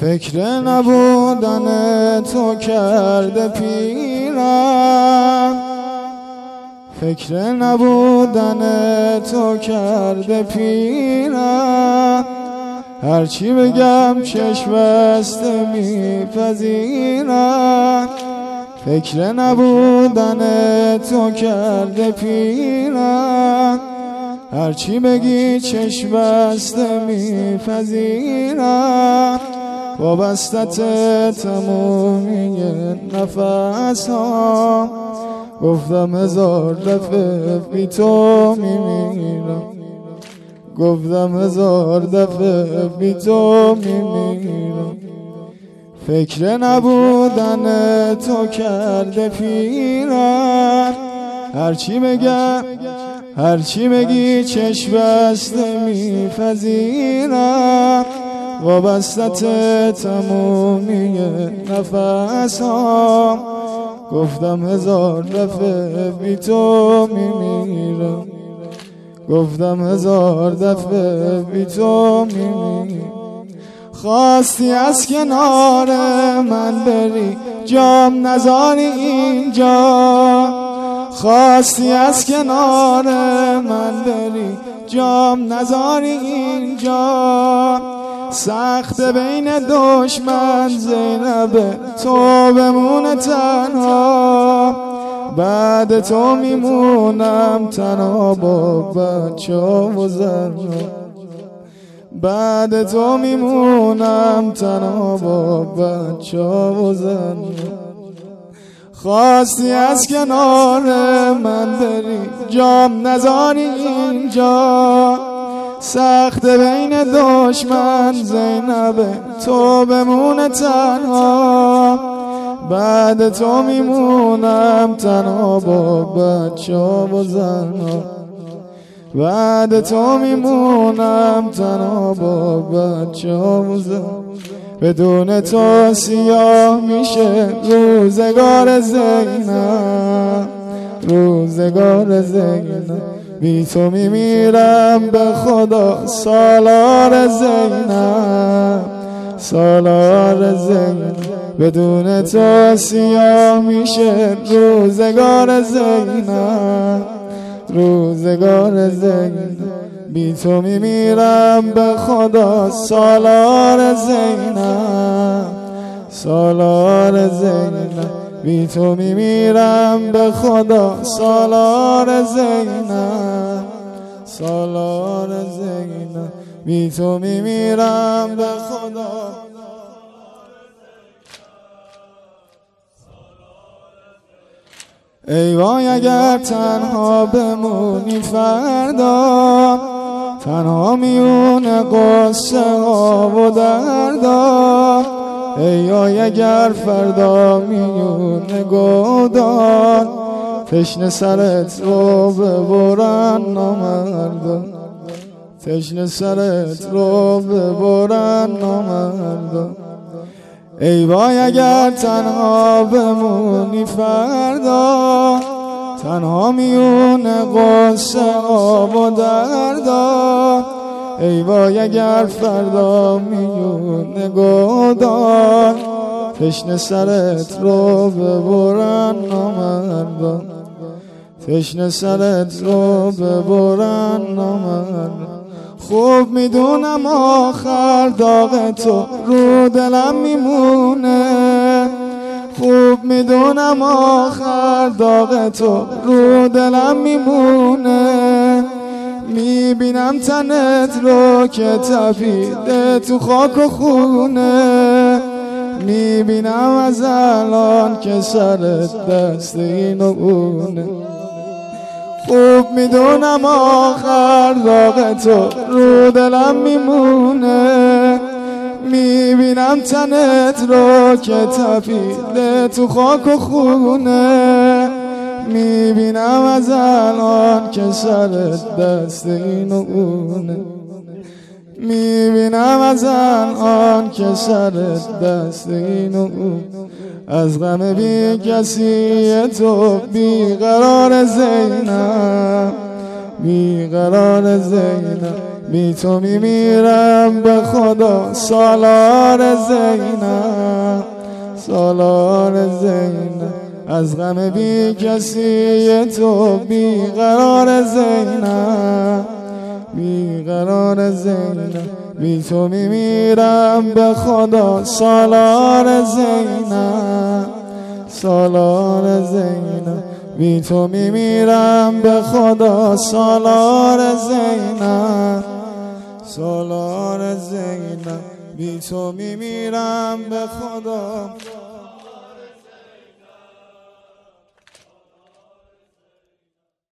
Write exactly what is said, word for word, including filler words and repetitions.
فکر نبودن تو کرده پیرم، فکر نبودن تو کرده پیرم. هرچی بگم چشم بسته میپذیرم. فکر نبودن تو کرده پیرم، هرچی بگی چشم بسته میپذیرم. وابستت تمومی نفس ها، گفتم هزار دفعه بی تو میمیرم، گفتم هزار دفعه بی تو میمیرم. فکر نبودن تو کرده پیرم، هرچی بگم هرچی بگی چشم بسته میپذیرم. وابستت تمومی نفس ها، گفتم هزار دفعه بی تو میمیرم، گفتم هزار دفعه بی تو میمیرم. خواستی از کنار من بری جام نذاری اینجا، خواستی از کنار من بری جام نذاری اینجا. سخت بین دشمن زینب تو بمونه تنها، بعد تو میمونم تنها با بچه و زن، بعد تو میمونم تنها با بچه و زن. خواستی از کنار من بری جام نذاری اینجا، سخت بین دشمن زینب تو بمونه تنها، بعد تو میمونم تنها با بچه و زن، بعد تو میمونم تنها با بچه و زن. بدون تو سیاه میشه روزگار زینب، روزگار زینب. بی تو میمیرم به خدا سالار زینب، سالار زینب. بدون تو سیاه میشه روزگار زینب، روزگار زینب. بی تو میمیرم به خدا سالار زینب، سالار زینب. بی تو میمیرم به خدا سالار زینب، سالار زینب. بی تو میمیرم به خدا. ای وای اگر تنها بمونی فردا، تنها میون قصه ها و دردا. ای وای اگر فردا میون گودان، تشنه سرت رو ببرن نامردان، تشنه سرت رو ببرن نامردان. ای وای اگر تنها بمونی فردا، تنها میون قصه ها و دردا. ای وای اگر فردا میون گودان، تشنه سرت رو ببرن نامردان، تشنه سرت رو ببرن نامردان. خوب میدونم آخر داغ تو رو دلم میمونه، خوب میدونم آخر داغ تو رو دلم میمونه. میبینم تنت رو که تپیده تو خاک و خونه، میبینم از الان که سرت دست این و اونه. خوب میدونم آخر داغ تو رو دلم میمونه، میبینم تنت رو که تپیده تو خاک و خونه، میبینم از الان که سرت دست این و اونه، میبینم از الان که سرت دست این و اون. از غم بی کسی تو بی قرار زینب، بی قرار زینب. بی تو میمیرم به خدا سالار زینب سالار زینب از غم بی کسی تو بی قرار زینب بی قرار زینب بی تو میمیرم به خدا سالار زینب سالار زینب بی تو میمیرم به خدا سالار زینب سالار زینب بی تو میمیرم به خدا